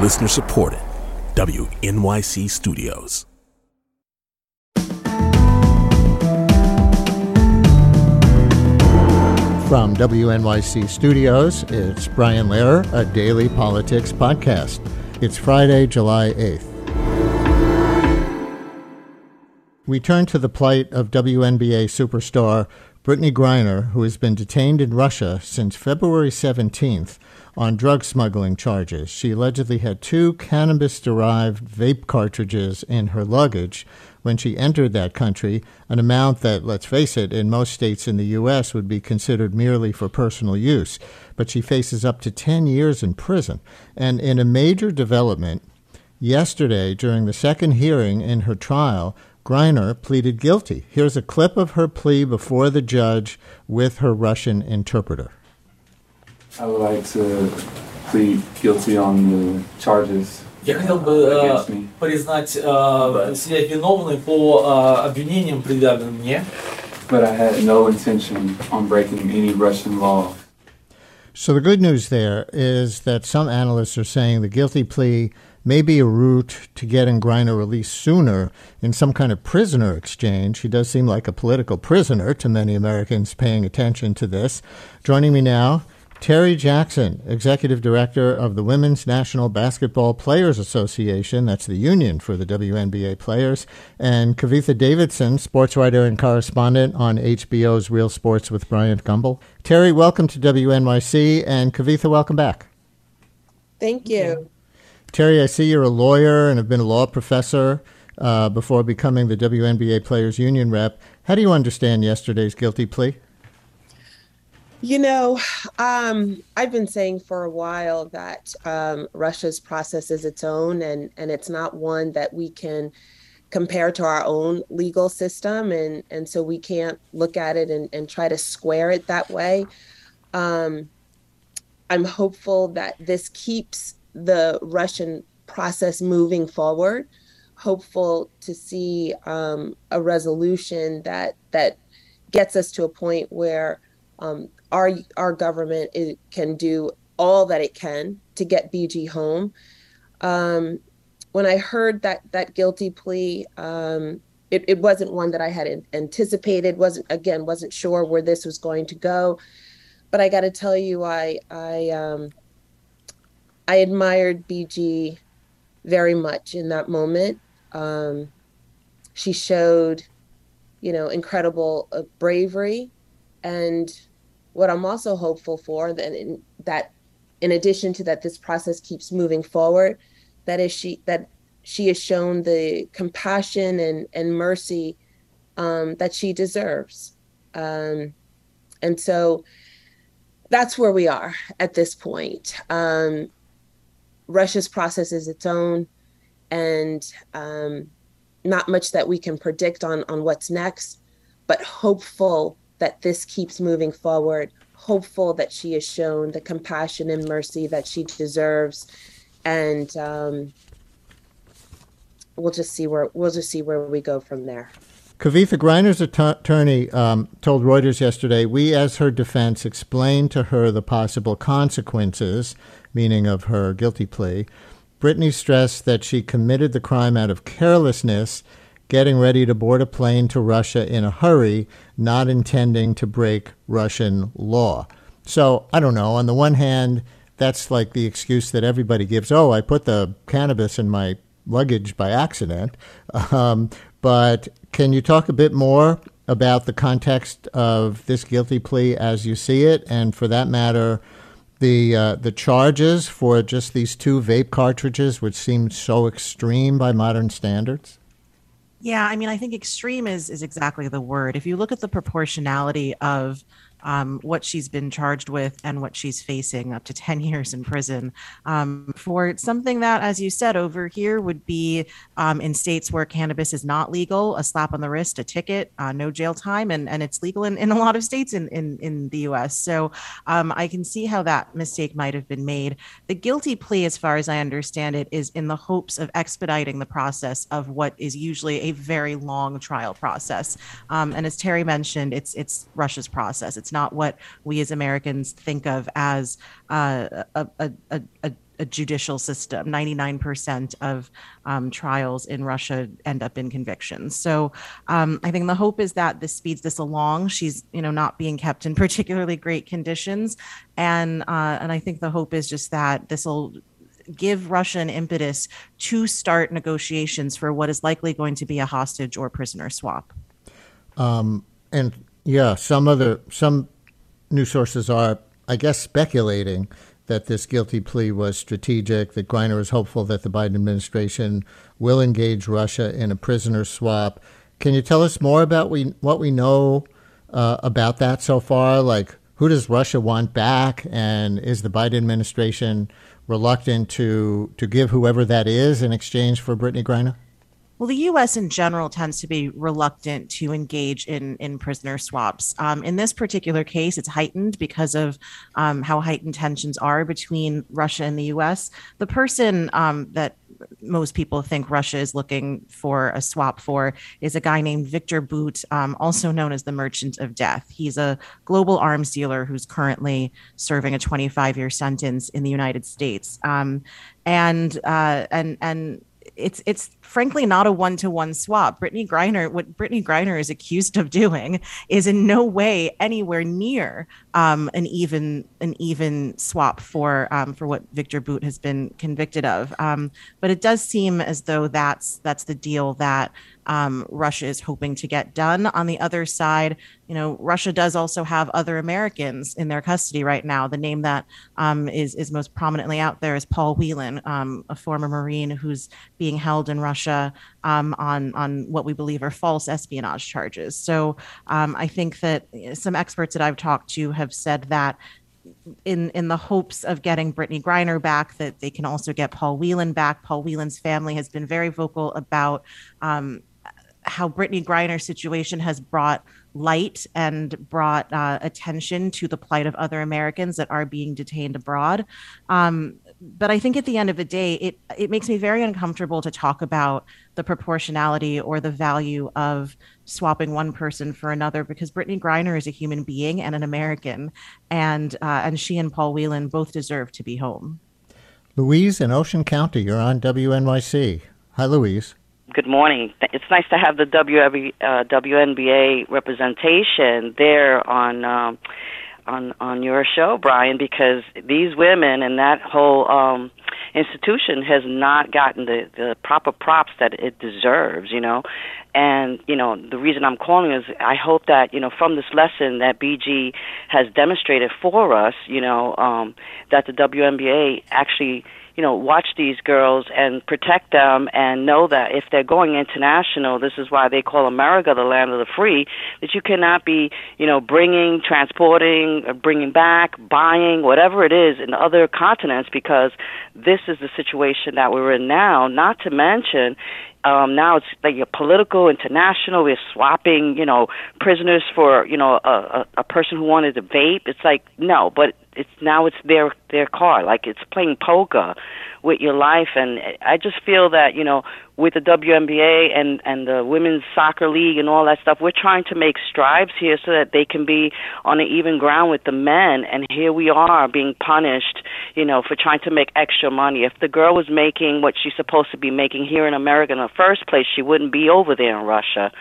Listener supported. WNYC Studios. From WNYC Studios, it's Brian Lehrer, a daily politics podcast. It's Friday, July 8th. We turn to the plight of WNBA superstar Brittney Griner, who has been detained in Russia since February 17th on drug smuggling charges. She allegedly had 2 cannabis-derived vape cartridges in her luggage when she entered that country, an amount that, let's face it, in most states in the U.S. would be considered merely for personal use. But she faces up to 10 years in prison. And in a major development, yesterday, during the second hearing in her trial, Griner pleaded guilty. Here's a clip of her plea before the judge with her Russian interpreter. I would like to plead guilty on the charges. Я хотел бы признать себя виновным по обвинениям, предъявленным мне. But I had no intention on breaking any Russian law. So the good news there is that some analysts are saying the guilty plea may be a route to getting Griner released sooner in some kind of prisoner exchange. He does seem like a political prisoner to many Americans paying attention to this. Joining me now, Terry Jackson, Executive Director of the Women's National Basketball Players Association, that's the union for the WNBA players, and Kavitha Davidson, sports writer and correspondent on HBO's Real Sports with Bryant Gumbel. Terry, welcome to WNYC, and Kavitha, welcome back. Thank you. Terry, I see you're a lawyer and have been a law professor before becoming the WNBA Players Union rep. How do you understand yesterday's guilty plea? You know, I've been saying for a while that Russia's process is its own, and it's not one that we can compare to our own legal system. And so we can't look at it and try to square it that way. I'm hopeful that this keeps the Russian process moving forward, hopeful to see a resolution that gets us to a point where our government can do all that it can to get BG home. When I heard that guilty plea, it wasn't one that I had anticipated, wasn't sure where this was going to go. But I got to tell you, I admired BG very much in that moment. She showed, incredible bravery. And what I'm also hopeful for, that in addition to that, this process keeps moving forward, that she has shown the compassion and mercy that she deserves. And so that's where we are at this point. Russia's process is its own, and not much that we can predict on what's next, but hopeful that this keeps moving forward, hopeful that she has shown the compassion and mercy that she deserves, and we'll just see where we go from there. Kavitha, Griner's attorney told Reuters yesterday, we as her defense explained to her the possible consequences, meaning of her guilty plea. Brittney stressed that she committed the crime out of carelessness, getting ready to board a plane to Russia in a hurry, not intending to break Russian law. So, I don't know, on the one hand, that's like the excuse that everybody gives. Oh, I put the cannabis in my luggage by accident. But can you talk a bit more about the context of this guilty plea as you see it? And for that matter, the charges for just these 2 vape cartridges, which seem so extreme by modern standards? Yeah, I mean, I think extreme is exactly the word. If you look at the proportionality of what she's been charged with and what she's facing, up to 10 years in prison for something that, as you said, over here would be in states where cannabis is not legal, a slap on the wrist, a ticket, no jail time, and it's legal in a lot of states in the U.S. So I can see how that mistake might have been made. The guilty plea, as far as I understand it, is in the hopes of expediting the process of what is usually a very long trial process. And as Terry mentioned, it's Russia's process. It's not what we as Americans think of as a a judicial system. 99% of trials in Russia end up in convictions. So I think the hope is that this speeds this along. She's, not being kept in particularly great conditions. And I think the hope is just that this will give Russia an impetus to start negotiations for what is likely going to be a hostage or prisoner swap. Some news sources are, I guess, speculating that this guilty plea was strategic, that Griner is hopeful that the Biden administration will engage Russia in a prisoner swap. Can you tell us more about what we know about that so far? Like, who does Russia want back? And is the Biden administration reluctant to give whoever that is in exchange for Brittany Griner? Well, the U.S. in general tends to be reluctant to engage in prisoner swaps. In this particular case, it's heightened because of how heightened tensions are between Russia and the U.S. The person that most people think Russia is looking for a swap for is a guy named Viktor Bout, also known as the Merchant of Death. He's a global arms dealer who's currently serving a 25-year sentence in the United States. And it's frankly not a one-to-one swap. What Brittany Griner is accused of doing is in no way anywhere near an even swap for what Viktor Bout has been convicted of. But it does seem as though that's the deal that Russia is hoping to get done. On the other side, Russia does also have other Americans in their custody right now. The name that is most prominently out there is Paul Whelan, a former Marine who's being held in Russia on what we believe are false espionage charges. So I think that some experts that I've talked to have said that in the hopes of getting Brittany Griner back, that they can also get Paul Whelan back. Paul Whelan's family has been very vocal about how Brittany Griner's situation has brought light and brought attention to the plight of other Americans that are being detained abroad. But I think at the end of the day, it makes me very uncomfortable to talk about the proportionality or the value of swapping one person for another, because Brittany Griner is a human being and an American, and she and Paul Whelan both deserve to be home. Louise in Ocean County, you're on WNYC. Hi, Louise. Good morning. It's nice to have the WNBA representation there on your show, Brian, because these women and that whole institution has not gotten the proper props that it deserves, And, the reason I'm calling is I hope that, from this lesson that BG has demonstrated for us, that the WNBA actually watch these girls and protect them, and know that if they're going international, this is why they call America the land of the free, that you cannot be, bringing, transporting, bringing back, buying, whatever it is in other continents, because this is the situation that we're in now, not to mention now it's like a political, international. We're swapping, prisoners for, a person who wanted to vape. It's like, no, but it's their car. Like, it's playing poker with your life. And I just feel that, with the WNBA and the women's soccer league and all that stuff, we're trying to make strides here so that they can be on an even ground with the men. And here we are being punished, for trying to make extra money. If the girl was making what she's supposed to be making here in America in the first place, she wouldn't be over there in Russia.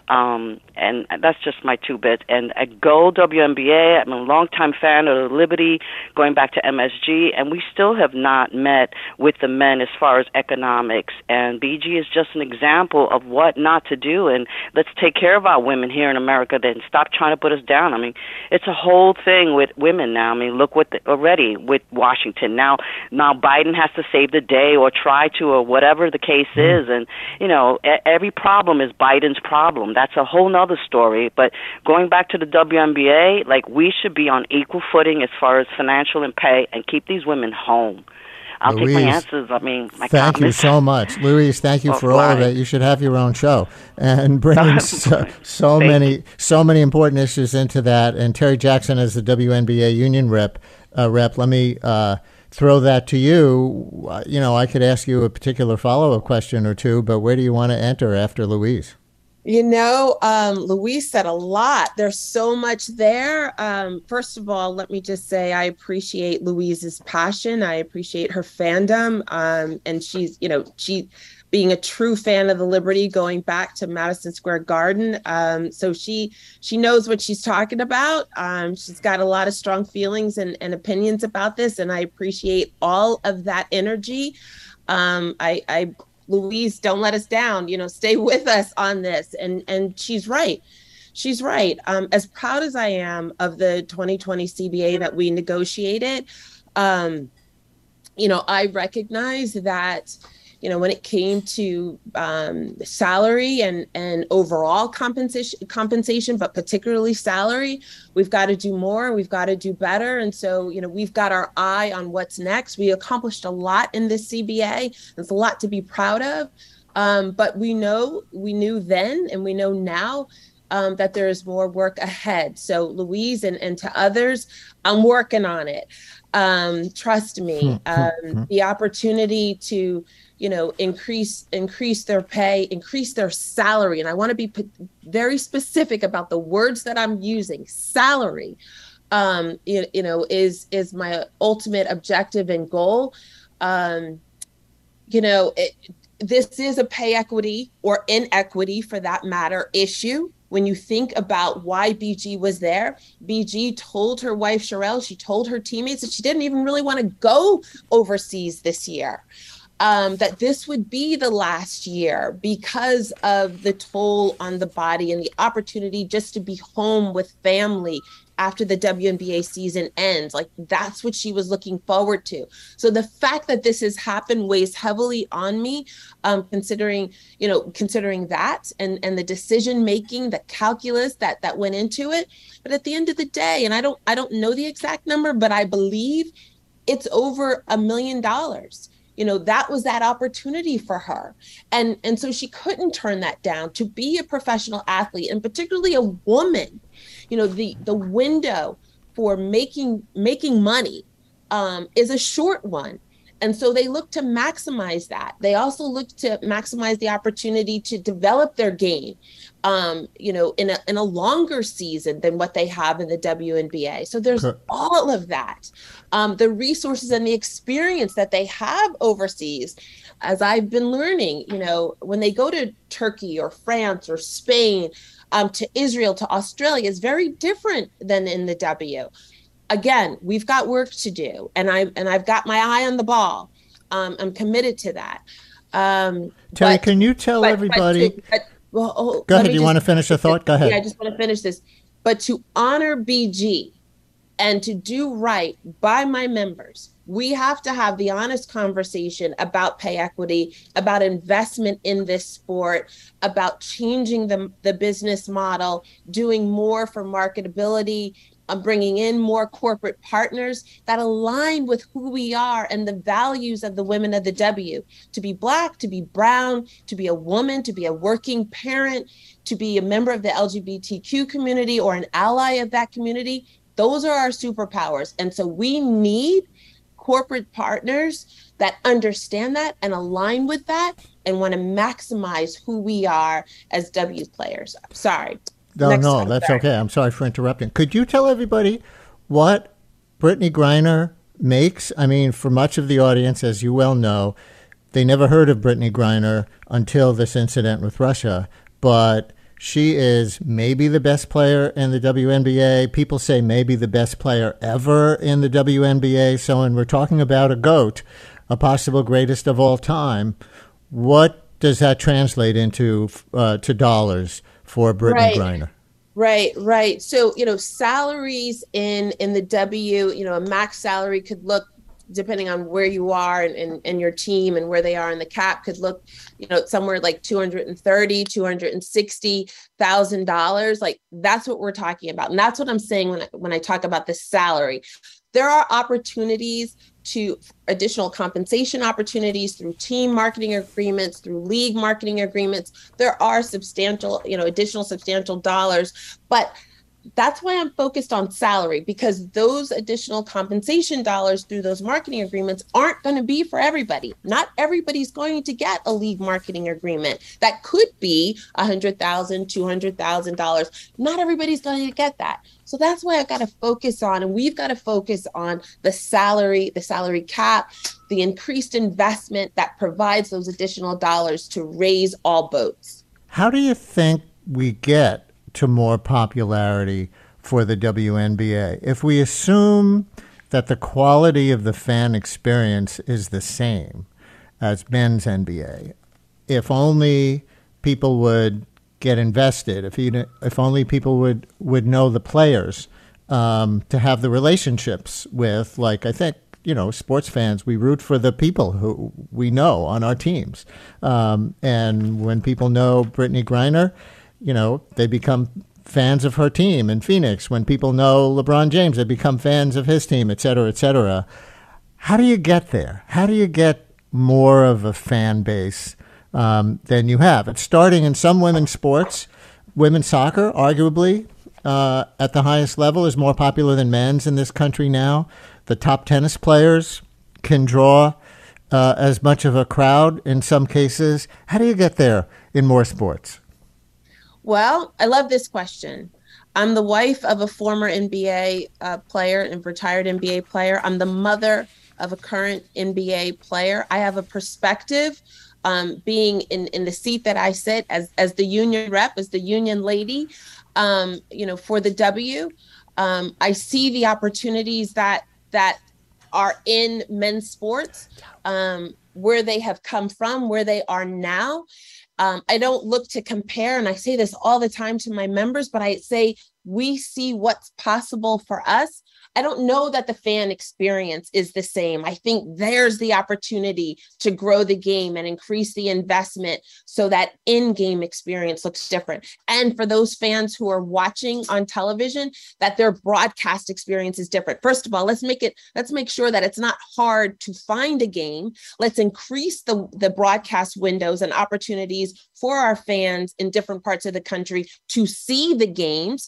And that's just my two bits. And go WNBA. I'm a longtime fan of Liberty, going back to MSG, and we still have not met with the men as far as economics. And BG is just an example of what not to do. And let's take care of our women here in America. Then stop trying to put us down. I mean, it's a whole thing with women now. I mean, look already with Washington. Now Biden has to save the day or try to, or whatever the case is. And every problem is Biden's problem. That's a whole nother story. But going back to the WNBA, like, we should be on equal footing as far as financial and pay, and keep these women home. I'll take my answers. I mean, my thank you so much, Louise. Thank you for all of it. You should have your own show and bring so many important issues into that. And Terry Jackson, as the WNBA union rep, let me throw that to you. I could ask you a particular follow-up question or two, but where do you want to enter after Louise? Louise said a lot. There's so much there. First of all, let me just say I appreciate Louise's passion. I appreciate her fandom. And she being a true fan of the Liberty, going back to Madison Square Garden. So she knows what she's talking about. She's got a lot of strong feelings and opinions about this, and I appreciate all of that energy. Louise, don't let us down, stay with us on this. And she's right. She's right. As proud as I am of the 2020 CBA that we negotiated, I recognize that, when it came to salary and overall compensation, but particularly salary, we've got to do more. We've got to do better. And so, we've got our eye on what's next. We accomplished a lot in this CBA. There's a lot to be proud of. But we knew then, and we know now that there is more work ahead. So Louise and to others, I'm working on it. Trust me, the opportunity to, increase their pay, increase their salary. And I want to be very specific about the words that I'm using. Salary, is my ultimate objective and goal. This is a pay equity or inequity, for that matter, issue. When you think about why BG was there, BG told her wife, Sherelle, she told her teammates that she didn't even really want to go overseas this year, that this would be the last year because of the toll on the body and the opportunity just to be home with family after the WNBA season ends. Like, that's what she was looking forward to. So the fact that this has happened weighs heavily on me, considering that and the decision making, the calculus that went into it. But at the end of the day, and I don't know the exact number, but I believe it's over $1 million. That was that opportunity for her. And so she couldn't turn that down. To be a professional athlete, and particularly a woman, the window for making money is a short one. And so they look to maximize that. They also look to maximize the opportunity to develop their game, in a longer season than what they have in the WNBA. So there's all of that. The resources and the experience that they have overseas, as I've been learning, when they go to Turkey or France or Spain, to Israel, to Australia, is very different than in the W. Again, we've got work to do, and I've got my eye on the ball. I'm committed to that. Terry, can you tell everybody? Go ahead. You want to finish the thought? Go ahead. Yeah, I just want to finish this. But to honor BG and to do right by my members, we have to have the honest conversation about pay equity, about investment in this sport, about changing the business model, doing more for marketability, bringing in more corporate partners that align with who we are and the values of the women of the W. To be Black, to be brown, to be a woman, to be a working parent, to be a member of the LGBTQ community or an ally of that community. Those are our superpowers. And so we need corporate partners that understand that and align with that and want to maximize who we are as W players. Sorry. No, that's okay. I'm sorry for interrupting. Could you tell everybody what Brittney Griner makes? I mean, for much of the audience, as you well know, they never heard of Brittney Griner until this incident with Russia, but she is maybe the best player in the WNBA. People say maybe the best player ever in the WNBA. So when we're talking about a GOAT, a possible greatest of all time, what does that translate into to dollars for Brittney Griner? Right. So, salaries in the W, a max salary could look, depending on where you are and your team and where they are in the cap, could look, somewhere like $230,000, $260,000. Like, that's what we're talking about. And that's what I'm saying when I talk about the salary. There are opportunities to additional compensation opportunities through team marketing agreements, through league marketing agreements. There are substantial, additional substantial dollars, but that's why I'm focused on salary, because those additional compensation dollars through those marketing agreements aren't going to be for everybody. Not everybody's going to get a league marketing agreement. That could be $100,000, $200,000. Not everybody's going to get that. So that's why I've got to focus on, and we've got to focus on the salary cap, the increased investment that provides those additional dollars to raise all boats. How do you think we get to more popularity for the WNBA? If we assume that the quality of the fan experience is the same as men's NBA, if only people would get invested, if only people would know the players, to have the relationships with, like, I think, sports fans, we root for the people who we know on our teams. And when people know Brittney Griner, they become fans of her team in Phoenix. When people know LeBron James, they become fans of his team, et cetera, et cetera. How do you get there? How do you get more of a fan base than you have? It's starting in some women's sports. Women's soccer, arguably, at the highest level, is more popular than men's in this country now. The top tennis players can draw as much of a crowd in some cases. How do you get there in more sports? Well, I love this question. I'm the wife of a former NBA player and retired NBA player. I'm the mother of a current NBA player. I have a perspective, being in the seat that I sit as the union rep, as the union lady, for the W. I see the opportunities that are in men's sports, where they have come from, where they are now. I don't look to compare, and I say this all the time to my members, but I say we see what's possible for us. I don't know that the fan experience is the same. I think there's the opportunity to grow the game and increase the investment so that in-game experience looks different. And for those fans who are watching on television, that their broadcast experience is different. First of all, let's make sure that it's not hard to find a game. Let's increase the broadcast windows and opportunities for our fans in different parts of the country to see the games.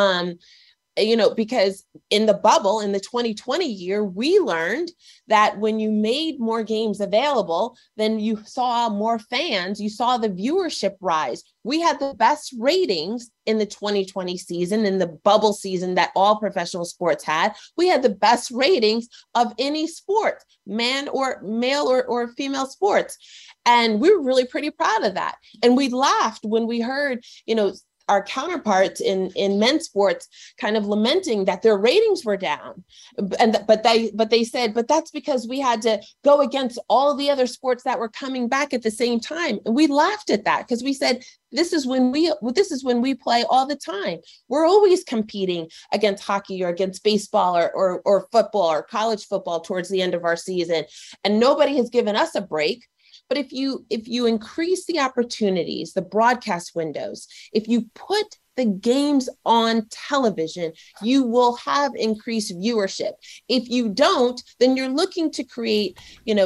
Because in the bubble, in the 2020 year, we learned that when you made more games available, then you saw more fans, you saw the viewership rise. We had the best ratings in the 2020 season, in the bubble season that all professional sports had. We had the best ratings of any sport, male or female sports. And we were really pretty proud of that. And we laughed when we heard, our counterparts in men's sports kind of lamenting that their ratings were down. But they said, but that's because we had to go against all the other sports that were coming back at the same time. And we laughed at that because we said, this is when we play all the time. We're always competing against hockey or against baseball or football or college football towards the end of our season. And nobody has given us a break. But if you increase the opportunities, the broadcast windows, if you put the games on television, you will have increased viewership. If you don't, then you're looking to create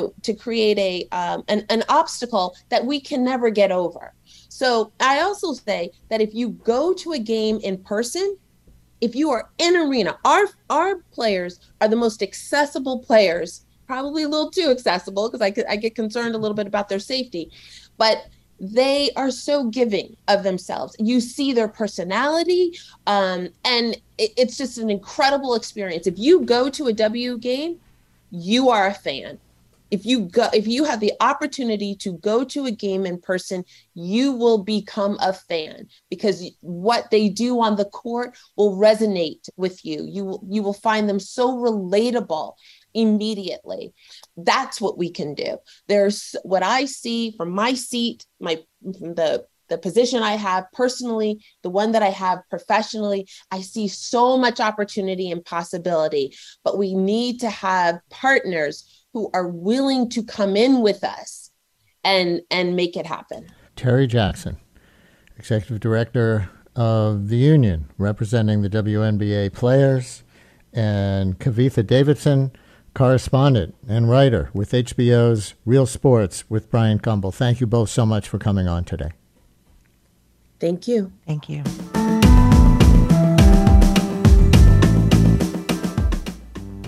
an obstacle that we can never get over. So I also say that if you go to a game in person, if you are in arena, our players are the most accessible players. Probably a little too accessible because I get concerned a little bit about their safety, but they are so giving of themselves. You see their personality, and it's just an incredible experience. If you go to a W game, you are a fan. If you have the opportunity to go to a game in person, you will become a fan because what they do on the court will resonate with you. You will find them so relatable immediately. That's what we can do. There's what I see from my seat, the position I have personally, the one that I have professionally. I see so much opportunity and possibility, but we need to have partners who are willing to come in with us and make it happen. Terry Jackson, Executive Director of the Union, representing the WNBA players, and Kavitha Davidson, correspondent and writer with HBO's Real Sports with Bryant Gumbel. Thank you both so much for coming on today. Thank you. Thank you.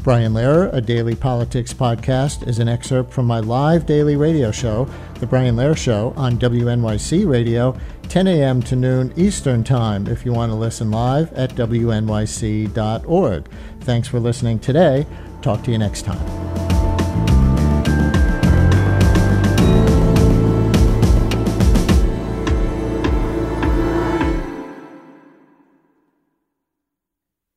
Brian Lehrer, a daily politics podcast, is an excerpt from my live daily radio show, The Brian Lehrer Show, on WNYC Radio, 10 a.m. to noon Eastern Time, if you want to listen live at wnyc.org. Thanks for listening today. Talk to you next time.